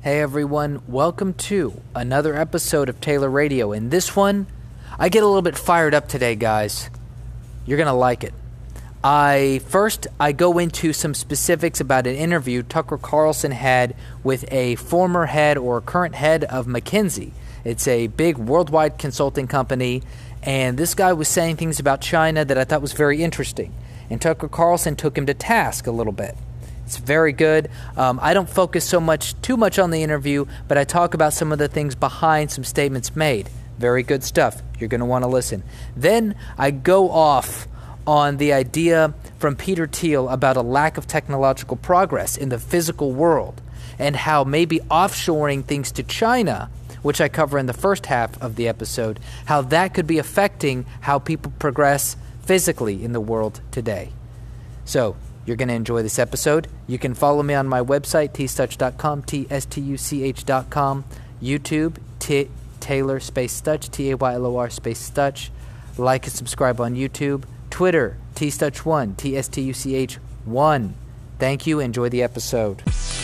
Hey everyone, welcome to another episode of Taylor Radio. In this one, I get a little bit fired up today, guys. You're going to like it. I go into some specifics about an interview Tucker Carlson had with a former head or current head of McKinsey. It's a big worldwide consulting company, and this guy was saying things about China that I thought was very interesting. And Tucker Carlson took him to task a little bit. It's very good. I don't focus too much on the interview, but I talk about some of the things behind some statements made. Very good stuff. You're going to want to listen. Then I go off on the idea from Peter Thiel about a lack of technological progress in the physical world and how maybe offshoring things to China, which I cover in the first half of the episode, how that could be affecting how people progress physically in the world today. So, you're going to enjoy this episode. You can follow me on my website, tstuch.com, tstuch.com, YouTube, Taylor space Stuch, Taylor space Stuch. Like and subscribe on YouTube. Twitter, tstuch1, tstuch1. Thank you. Enjoy the episode.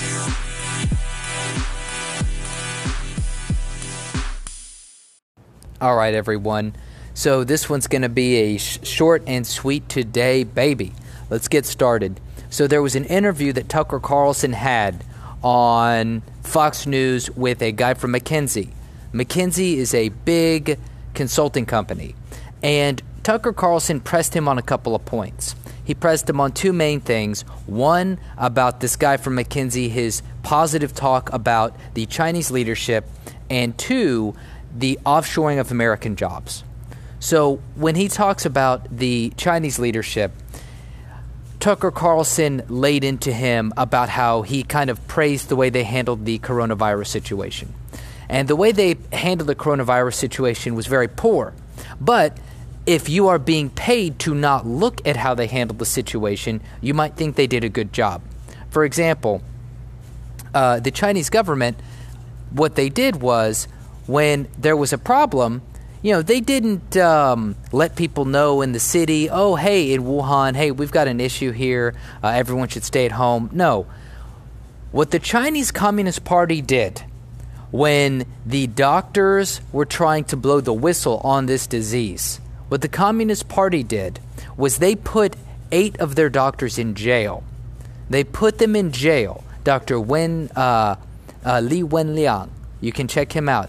All right, everyone. So this one's going to be a short and sweet today, baby. Let's get started. So there was an interview that Tucker Carlson had on Fox News with a guy from McKinsey. McKinsey is a big consulting company, and Tucker Carlson pressed him on a couple of points. He pressed him on two main things. One, about this guy from McKinsey, his positive talk about the Chinese leadership, and two, the offshoring of American jobs. So when he talks about the Chinese leadership, Tucker Carlson laid into him about how he kind of praised the way they handled the coronavirus situation. And the way they handled the coronavirus situation was very poor. But if you are being paid to not look at how they handled the situation, you might think they did a good job. For example, the Chinese government, what they did was when there was a problem, they didn't let people know in the city, oh, hey, in Wuhan, hey, we've got an issue here. Everyone should stay at home. No. What the Chinese Communist Party did when the doctors were trying to blow the whistle on this disease, what the Communist Party did was they put 8 of their doctors in jail. They put them in jail. Dr. Li Wenliang. You can check him out,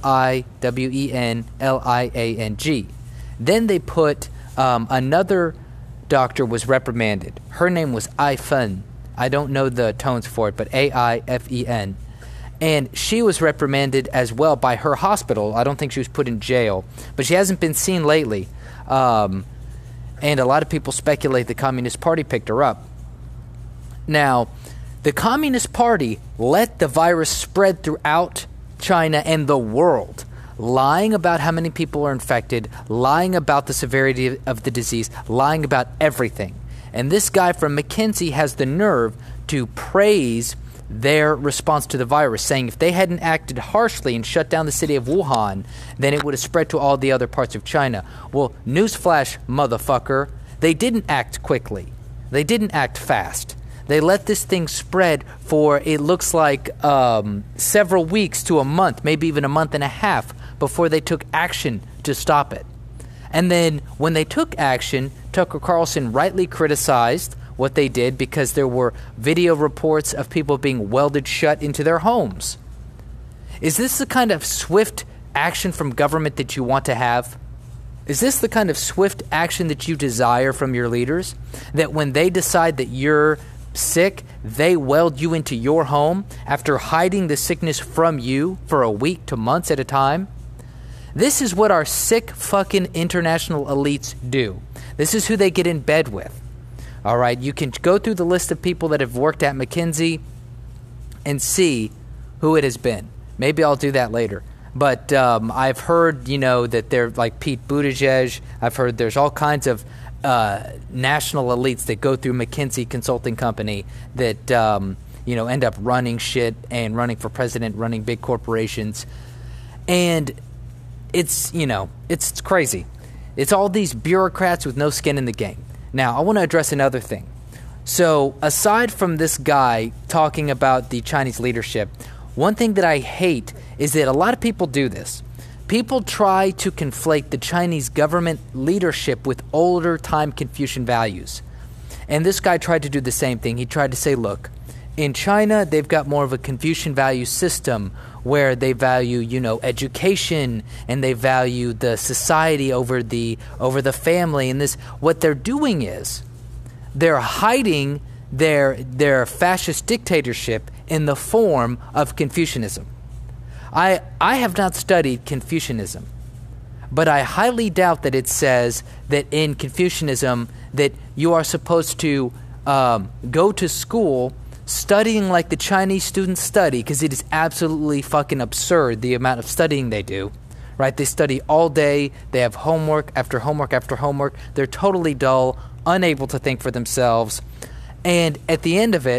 Liwenliang. Then they put another doctor was reprimanded. Her name was Ai Fen. I don't know the tones for it, but A-I-F-E-N. And she was reprimanded as well by her hospital. I don't think she was put in jail, but she hasn't been seen lately. And a lot of people speculate the Communist Party picked her up. Now, the Communist Party let the virus spread throughout China and the world, lying about how many people are infected, lying about the severity of the disease, lying about everything. And this guy from McKinsey has the nerve to praise their response to the virus, saying if they hadn't acted harshly and shut down the city of Wuhan, then it would have spread to all the other parts of China. Well, newsflash, motherfucker, they didn't act quickly. They didn't act fast. They let this thing spread for, it looks like, several weeks to a month, maybe even a month and a half, before they took action to stop it. And then when they took action, Tucker Carlson rightly criticized what they did because there were video reports of people being welded shut into their homes. Is this the kind of swift action from government that you want to have? Is this the kind of swift action that you desire from your leaders? That when they decide that you're sick, they weld you into your home after hiding the sickness from you for a week to months at a time? This is what our sick fucking international elites do. This is who they get in bed with. All right, you can go through the list of people that have worked at McKinsey and see who it has been. Maybe I'll do that later. But I've heard, that they're like Pete Buttigieg. I've heard there's all kinds of national elites that go through McKinsey Consulting Company that, end up running shit and running for president, running big corporations. And it's crazy. It's all these bureaucrats with no skin in the game. Now, I want to address another thing. So, aside from this guy talking about the Chinese leadership, One thing that I hate is that a lot of people do this. People try to conflate the Chinese government leadership with older time Confucian values. And this guy tried to do the same thing. He tried to say, look, in China, they've got more of a Confucian value system where they value, education, and they value the society over the family. And this, what they're doing is they're hiding their fascist dictatorship in the form of Confucianism. I have not studied Confucianism, but I highly doubt that it says that in Confucianism that you are supposed to go to school studying like the Chinese students study, because it is absolutely fucking absurd the amount of studying they do, right? They study all day, they have homework after homework after homework, they're totally dull, unable to think for themselves, and at the end of it,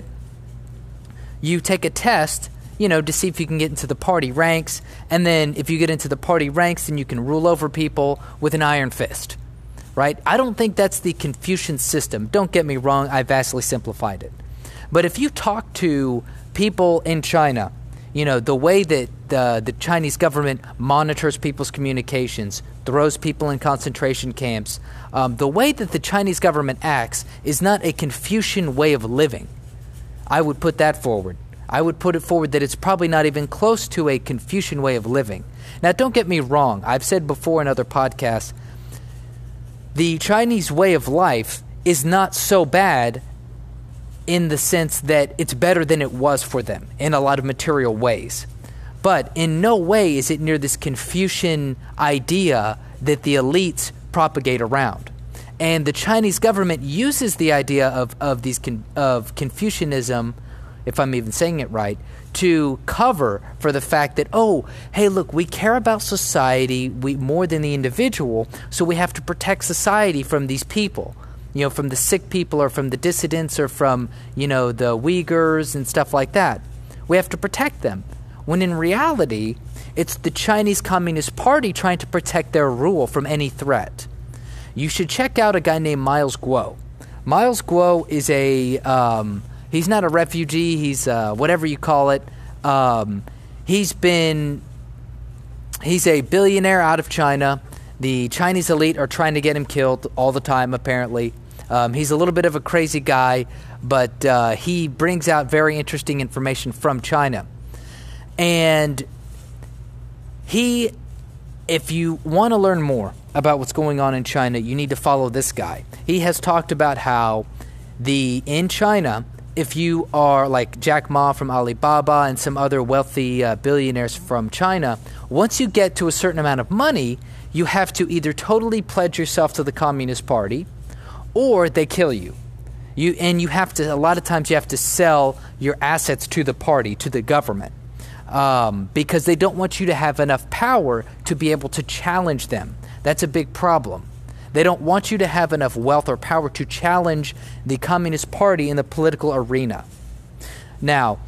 you take a test, to see if you can get into the party ranks, and then if you get into the party ranks, then you can rule over people with an iron fist, right? I don't think that's the Confucian system. Don't get me wrong, I vastly simplified it. But if you talk to people in China, the way that the Chinese government monitors people's communications, throws people in concentration camps, the way that the Chinese government acts is not a Confucian way of living. I would put that forward. I would put it forward that it's probably not even close to a Confucian way of living. Now, don't get me wrong. I've said before in other podcasts, the Chinese way of life is not so bad in the sense that it's better than it was for them in a lot of material ways. But in no way is it near this Confucian idea that the elites propagate around. And the Chinese government uses the idea of Confucianism, if I'm even saying it right, to cover for the fact that, oh, hey, look, we care about society more than the individual, so we have to protect society from these people. From the sick people or from the dissidents or from, the Uyghurs and stuff like that. We have to protect them. When in reality, it's the Chinese Communist Party trying to protect their rule from any threat. You should check out a guy named Miles Guo. Miles Guo is he's not a refugee, he's whatever you call it. He's a billionaire out of China. The Chinese elite are trying to get him killed all the time, apparently. He's a little bit of a crazy guy, but he brings out very interesting information from China. And if you want to learn more about what's going on in China, you need to follow this guy. He has talked about how in China, if you are like Jack Ma from Alibaba and some other wealthy billionaires from China, once you get to a certain amount of money, you have to either totally pledge yourself to the Communist Party, or they kill you. You have to, a lot of times you have to sell your assets to the party, to the government, because they don't want you to have enough power to be able to challenge them. That's a big problem. They don't want you to have enough wealth or power to challenge the Communist Party in the political arena. Now,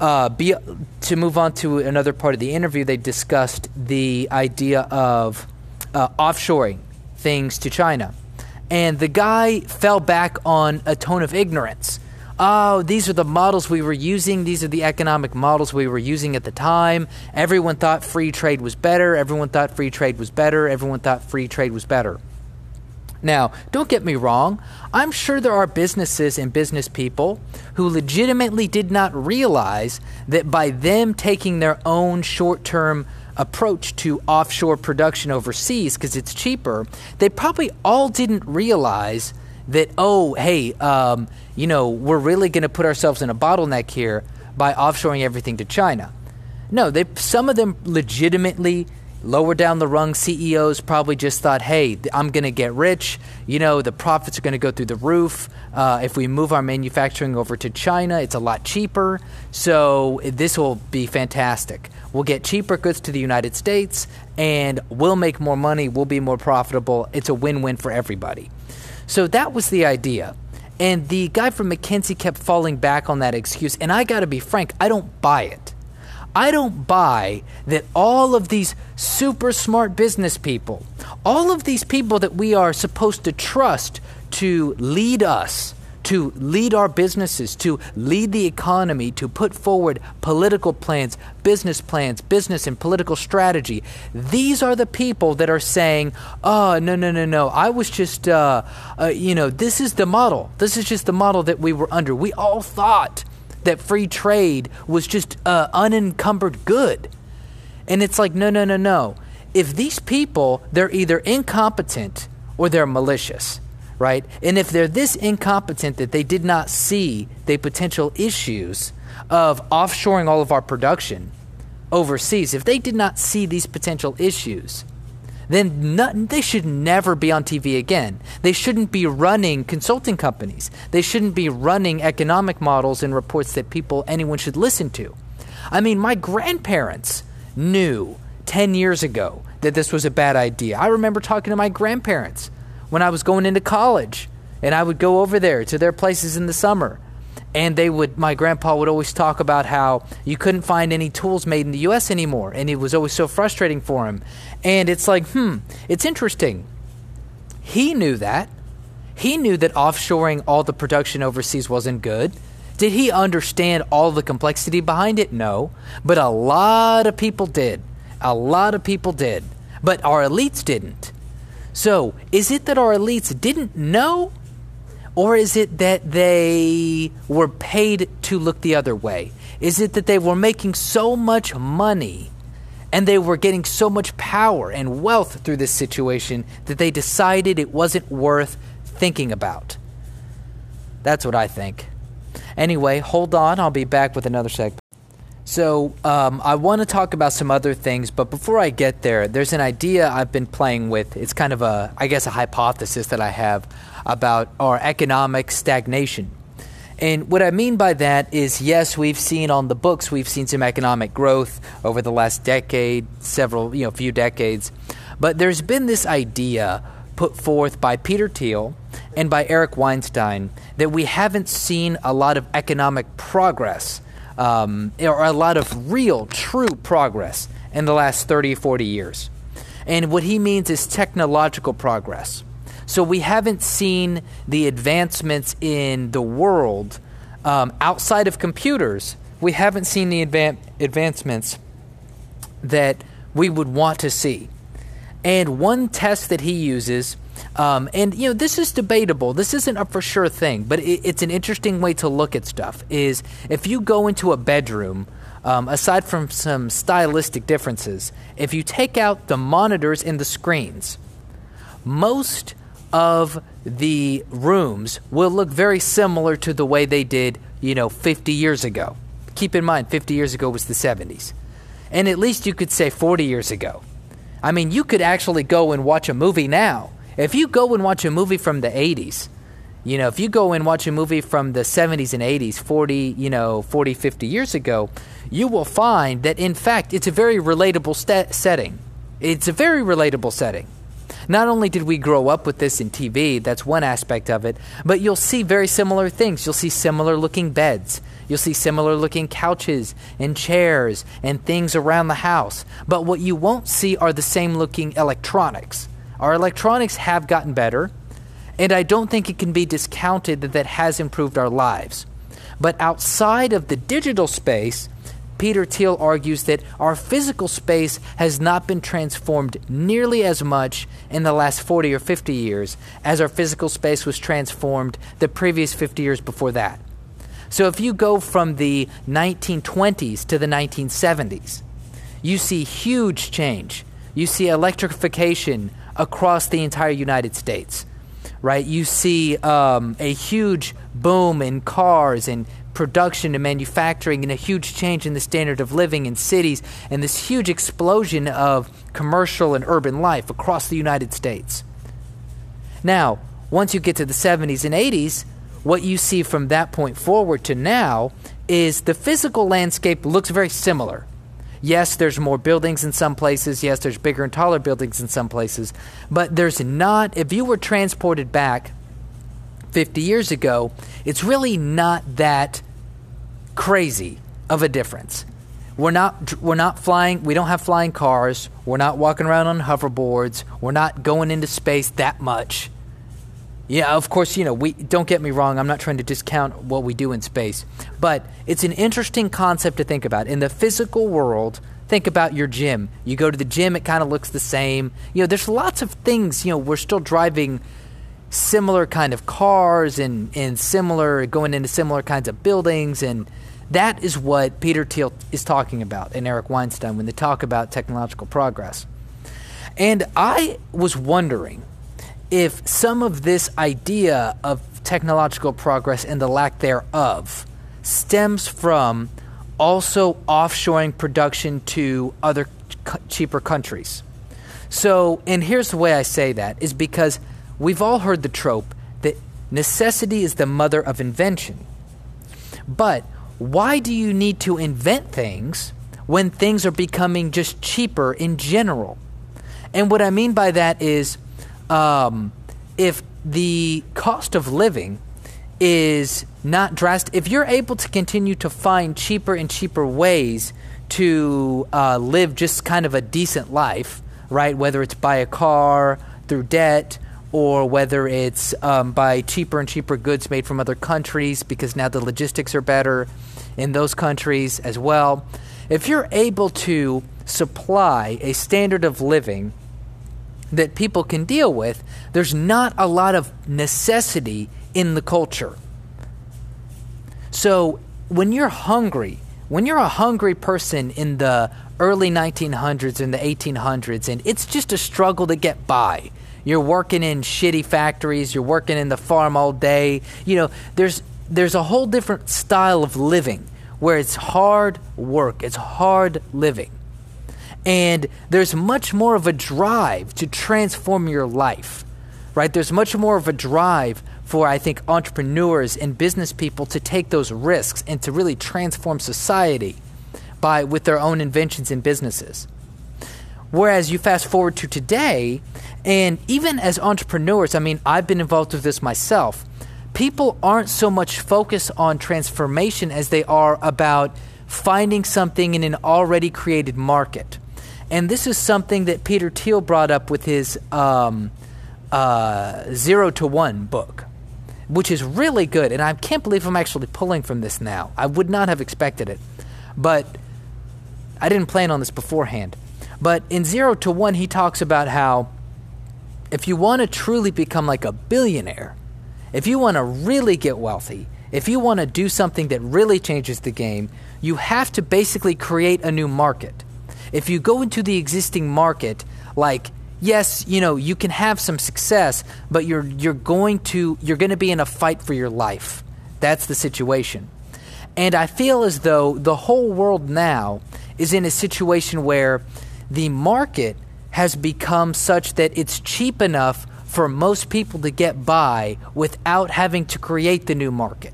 to move on to another part of the interview, they discussed the idea of offshoring things to China. And the guy fell back on a tone of ignorance. Oh, these are the models we were using. These are the economic models we were using at the time. Everyone thought free trade was better. Everyone thought free trade was better. Everyone thought free trade was better. Now, don't get me wrong. I'm sure there are businesses and business people who legitimately did not realize that by them taking their own short-term approach to offshore production overseas because it's cheaper, they probably all didn't realize that, oh, hey, we're really going to put ourselves in a bottleneck here by offshoring everything to China. No, some of them legitimately lower down the rung CEOs probably just thought, hey, I'm going to get rich. The profits are going to go through the roof. If we move our manufacturing over to China, it's a lot cheaper. So this will be fantastic. We'll get cheaper goods to the United States, and we'll make more money. We'll be more profitable. It's a win-win for everybody. So that was the idea. And the guy from McKinsey kept falling back on that excuse. And I got to be frank, I don't buy it. I don't buy that all of these super smart business people, all of these people that we are supposed to trust to lead us, to lead our businesses, to lead the economy, to put forward political plans, business and political strategy. These are the people that are saying, oh, no. I was just, this is the model. This is just the model that we were under. We all thought that free trade was just unencumbered good. And it's like, no. If these people, they're either incompetent or they're malicious. Right? And if they're this incompetent that they did not see the potential issues of offshoring all of our production overseas, if they did not see these potential issues, then they should never be on TV again. They shouldn't be running consulting companies. They shouldn't be running economic models and reports that anyone should listen to. I mean, my grandparents knew 10 years ago that this was a bad idea. I remember talking to my grandparents when I was going into college, and I would go over there to their places in the summer, and my grandpa would always talk about how you couldn't find any tools made in the U.S. anymore, and it was always so frustrating for him. And it's like, it's interesting. He knew that. He knew that offshoring all the production overseas wasn't good. Did he understand all the complexity behind it? No. But a lot of people did. A lot of people did. But our elites didn't. So, is it that our elites didn't know, or is it that they were paid to look the other way? Is it that they were making so much money and they were getting so much power and wealth through this situation that they decided it wasn't worth thinking about? That's what I think. Anyway, hold on. I'll be back with another segment. So I want to talk about some other things, but before I get there, there's an idea I've been playing with. It's kind of a hypothesis that I have about our economic stagnation. And what I mean by that is, yes, we've seen some economic growth over the last decade, few decades, but there's been this idea put forth by Peter Thiel and by Eric Weinstein that we haven't seen a lot of economic progress or a lot of real, true progress in the last 30 or 40 years. And what he means is technological progress. So we haven't seen the advancements in the world outside of computers. We haven't seen the advancements that we would want to see. And one test that he uses, this is debatable. This isn't a for sure thing, but it's an interesting way to look at stuff, is if you go into a bedroom, aside from some stylistic differences, if you take out the monitors and the screens, most of the rooms will look very similar to the way they did, 50 years ago. Keep in mind, 50 years ago was the 70s. And at least you could say 40 years ago. I mean, you could actually go and watch a movie now. If you go and watch a movie from the 80s, if you go and watch a movie from the 70s and 80s, 40, 50 years ago, you will find that, in fact, it's a very relatable setting. It's a very relatable setting. Not only did we grow up with this in TV, that's one aspect of it, but you'll see very similar things. You'll see similar looking beds. You'll see similar looking couches and chairs and things around the house. But what you won't see are the same looking electronics. Our electronics have gotten better, and I don't think it can be discounted that has improved our lives. But outside of the digital space, Peter Thiel argues that our physical space has not been transformed nearly as much in the last 40 or 50 years as our physical space was transformed the previous 50 years before that. So if you go from the 1920s to the 1970s, you see huge change. You see electrification across the entire United States, right? You see a huge boom in cars and production and manufacturing, and a huge change in the standard of living in cities, and this huge explosion of commercial and urban life across the United States. Now, once you get to the 70s and 80s, what you see from that point forward to now is the physical landscape looks very similar. Yes, there's more buildings in some places. Yes, there's bigger and taller buildings in some places. But there's not, if you were transported back 50 years ago, it's really not that crazy of a difference. We're not flying, we don't have flying cars, we're not walking around on hoverboards, we're not going into space that much. Yeah, of course, we don't get me wrong, I'm not trying to discount what we do in space, but it's an interesting concept to think about. In the physical world, think about your gym. You go to the gym, it kind of looks the same. There's lots of things, we're still driving similar kind of cars and going into similar kinds of buildings, and that is what Peter Thiel is talking about and Eric Weinstein when they talk about technological progress. And I was wondering if some of this idea of technological progress and the lack thereof stems from also offshoring production to other cheaper countries. So, and here's the way I say that, is because we've all heard the trope that necessity is the mother of invention. But why do you need to invent things when things are becoming just cheaper in general? And what I mean by that is, if the cost of living is not drastic, if you're able to continue to find cheaper and cheaper ways to live just kind of a decent life, right? Whether it's buy a car through debt, or whether it's buy cheaper and cheaper goods made from other countries because now the logistics are better in those countries as well. If you're able to supply a standard of living that people can deal with, there's not a lot of necessity in the culture. So when you're a hungry person in the early 1900s and the 1800s, and it's just a struggle to get by. You're working in shitty factories, you're working in the farm all day. There's a whole different style of living where it's hard work, it's hard living. And there's much more of a drive to transform your life, right? There's much more of a drive for, I think, entrepreneurs and business people to take those risks and to really transform society with their own inventions and businesses. Whereas you fast forward to today, and even as entrepreneurs, I've been involved with this myself, people aren't so much focused on transformation as they are about finding something in an already created market. And this is something that Peter Thiel brought up with his 0 to 1 book, which is really good. And I can't believe I'm actually pulling from this now. I would not have expected it. But I didn't plan on this beforehand. But in 0 to 1, he talks about how if you want to truly become like a billionaire, if you want to really get wealthy, if you want to do something that really changes the game, you have to basically create a new market. If you go into the existing market, yes, you can have some success, but you're going to be in a fight for your life. That's the situation. And I feel as though the whole world now is in a situation where the market has become such that it's cheap enough for most people to get by without having to create the new market.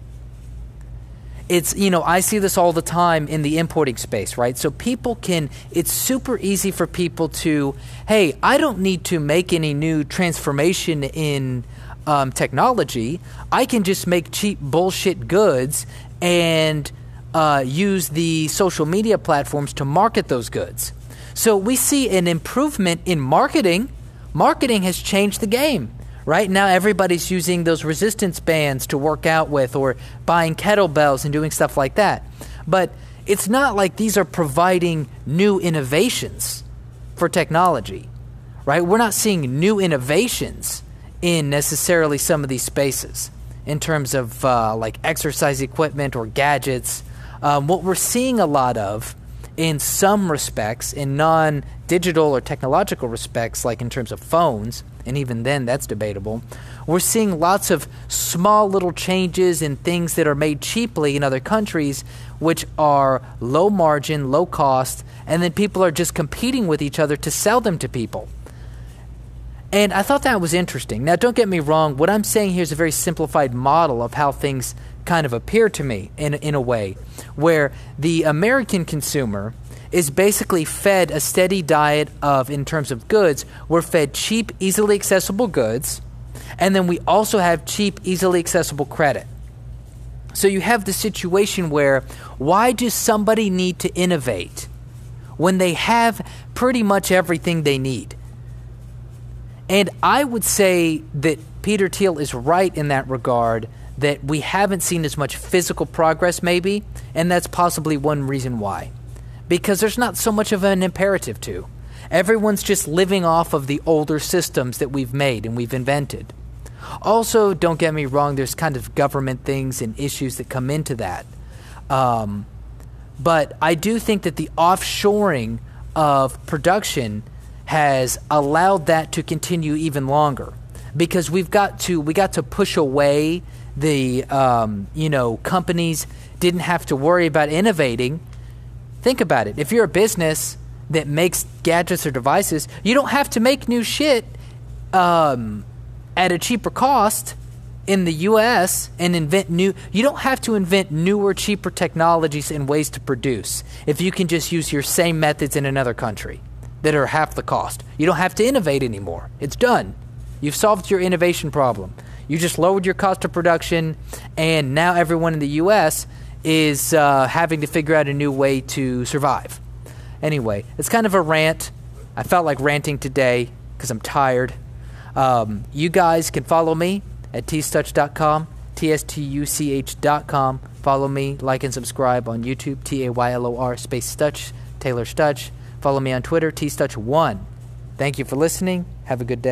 It's, I see this all the time in the importing space, right? So it's super easy for people to, hey, I don't need to make any new transformation in technology. I can just make cheap bullshit goods and use the social media platforms to market those goods. So we see an improvement in marketing. Marketing has changed the game. Right now, everybody's using those resistance bands to work out with, or buying kettlebells and doing stuff like that. But it's not like these are providing new innovations for technology, right? We're not seeing new innovations in necessarily some of these spaces in terms of exercise equipment or gadgets. What we're seeing a lot of in some respects, in non-digital or technological respects, like in terms of phones, and even then that's debatable, we're seeing lots of small little changes in things that are made cheaply in other countries, which are low margin, low cost, and then people are just competing with each other to sell them to people. And I thought that was interesting. Now, don't get me wrong, what I'm saying here is a very simplified model of how things kind of appear to me in a way, where the American consumer is basically fed a steady diet of, in terms of goods, we're fed cheap, easily accessible goods, and then we also have cheap, easily accessible credit. So you have the situation where, why does somebody need to innovate when they have pretty much everything they need? And I would say that Peter Thiel is right in that regard, that we haven't seen as much physical progress maybe, and that's possibly one reason why. Because there's not so much of an imperative to. Everyone's just living off of the older systems that we've made and we've invented. Also, don't get me wrong, there's kind of government things and issues that come into that. But I do think that the offshoring of production has allowed that to continue even longer, because we got to push away the companies didn't have to worry about innovating. Think about it. If you're a business that makes gadgets or devices, you don't have to make new shit at a cheaper cost in the U.S. and you don't have to invent newer, cheaper technologies and ways to produce if you can just use your same methods in another country that are half the cost. You don't have to innovate anymore. It's done. You've solved your innovation problem. You just lowered your cost of production, and now everyone in the U.S. is having to figure out a new way to survive. Anyway, it's kind of a rant. I felt like ranting today because I'm tired. You guys can follow me at tstuch.com, tstuch.com. Follow me, like, and subscribe on YouTube, Taylor space Stutch, Taylor Stutch. Follow me on Twitter, tstuch1. Thank you for listening. Have a good day.